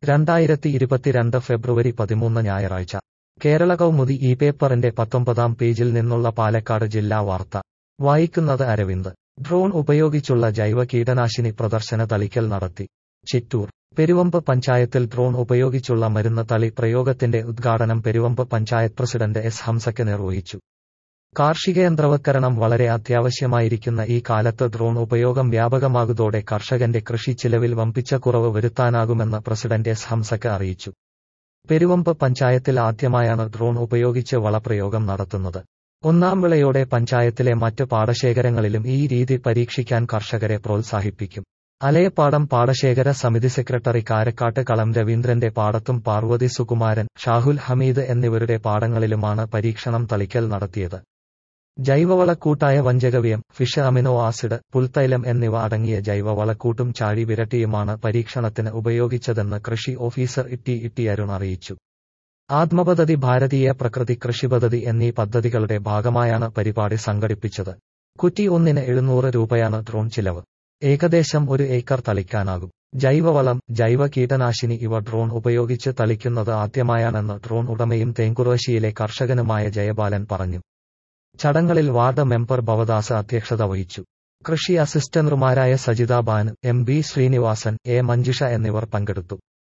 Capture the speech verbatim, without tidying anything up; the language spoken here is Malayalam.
രണ്ടായിരത്തി ഇരുപത്തിരണ്ട് ഫെബ്രുവരി പതിമൂന്ന് ഞായറാഴ്ച കേരള കൗമുദി ഈ പേപ്പറിന്റെ പത്തൊമ്പതാം പേജിൽ നിന്നുള്ള പാലക്കാട് ജില്ലാ വാർത്ത വായിക്കുന്നത് അരവിന്ദ്. ഡ്രോൺ ഉപയോഗിച്ചുള്ള ജൈവ കീടനാശിനി പ്രദർശന തളിക്കൽ നടത്തി. ചിറ്റൂർ പെരുവമ്പ് പഞ്ചായത്തിൽ ഡ്രോൺ ഉപയോഗിച്ചുള്ള മരുന്ന് തളി പ്രയോഗത്തിന്റെ ഉദ്ഘാടനം പെരുവമ്പ് പഞ്ചായത്ത് പ്രസിഡന്റ് എസ് ഹംസയ്ക്ക് നിർവഹിച്ചു. കാർഷികയന്ത്രവൽക്കരണം വളരെ അത്യാവശ്യമായിരിക്കുന്ന ഈ കാലത്ത് ഡ്രോൺ ഉപയോഗം വ്യാപകമാകുന്നതോടെ കർഷകന്റെ കൃഷി ചിലവിൽ വമ്പിച്ച കുറവ് വരുത്താനാകുമെന്ന് പ്രസിഡന്റ് എസ് ഹംസയ്ക്ക് അറിയിച്ചു. പെരുവമ്പ് പഞ്ചായത്തിൽ ആദ്യമായാണ് ഡ്രോൺ ഉപയോഗിച്ച് വളപ്രയോഗം നടത്തുന്നത്. ഒന്നാം വിളയോടെ പഞ്ചായത്തിലെ മറ്റ് പാടശേഖരങ്ങളിലും ഈ രീതി പരീക്ഷിക്കാൻ കർഷകരെ പ്രോത്സാഹിപ്പിക്കും. അലയപ്പാടം പാടശേഖര സമിതി സെക്രട്ടറി കാരക്കാട്ട് കളം രവീന്ദ്രന്റെ പാടത്തും പാർവതി സുകുമാരൻ, ഷാഹുൽ ഹമീദ് എന്നിവരുടെ പാടങ്ങളിലുമാണ് പരീക്ഷണം തളിക്കൽ നടത്തിയത്. ജൈവവളക്കൂട്ടായ വഞ്ചകവ്യം, ഫിഷ് അമിനോ ആസിഡ്, പുൽത്തൈലം എന്നിവ അടങ്ങിയ ജൈവവളക്കൂട്ടും ചാഴി വിരട്ടിയുമാണ് പരീക്ഷണത്തിന് ഉപയോഗിച്ചതെന്ന് കൃഷി ഓഫീസർ ഇട്ടി ഇട്ടി അരുൺ അറിയിച്ചു. ആത്മപദ്ധതി, ഭാരതീയ പ്രകൃതി കൃഷി പദ്ധതി എന്നീ പദ്ധതികളുടെ ഭാഗമായാണ് പരിപാടി സംഘടിപ്പിച്ചത്. കുറ്റി ഒന്നിന് എഴുന്നൂറ് രൂപയാണ് ഡ്രോൺ ചിലവ്. ഏകദേശം ഒരു ഏക്കർ തളിക്കാനാകും. ജൈവവളം, ജൈവ കീടനാശിനി ഇവ ഡ്രോൺ ഉപയോഗിച്ച് തളിക്കുന്നത് ആദ്യമായാണെന്ന് ഡ്രോൺ ഉടമയും തേങ്കുറുശ്ശിയിലെ കർഷകനുമായ ജയബാലൻ പറഞ്ഞു. ചടങ്ങളിൽ വാർഡ് മെമ്പർ ഭവദാസ് അധ്യക്ഷത വഹിച്ചു. കൃഷി അസിസ്റ്റന്റുമാരായ Sajitha Banu, M B Srinivasan, A Manjusha എന്നിവർ പങ്കെടുത്തു.